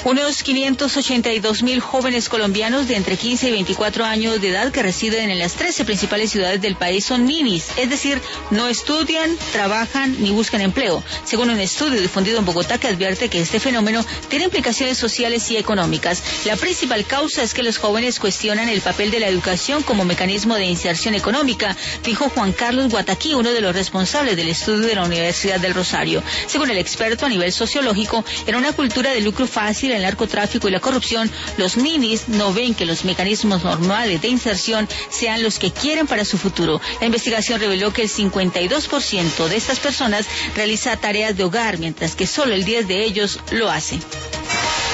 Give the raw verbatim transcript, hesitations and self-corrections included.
Unos quinientos ochenta y dos mil jóvenes colombianos de entre quince y veinticuatro años de edad que residen en las trece principales ciudades del país son ninis, es decir, no estudian, trabajan ni buscan empleo, según un estudio difundido en Bogotá que advierte que este fenómeno tiene implicaciones sociales y económicas. La principal causa es que los jóvenes cuestionan el papel de la educación como mecanismo de inserción económica, dijo Juan Carlos Guataquí, uno de los responsables del estudio de la Universidad del Rosario. Según el experto, a nivel sociológico, en una cultura de lucro fácil, el narcotráfico y la corrupción, los ninis no ven que los mecanismos normales de inserción sean los que quieren para su futuro. La investigación reveló que el cincuenta y dos por ciento de estas personas realiza tareas de hogar, mientras que solo el diez por ciento de ellos lo hace.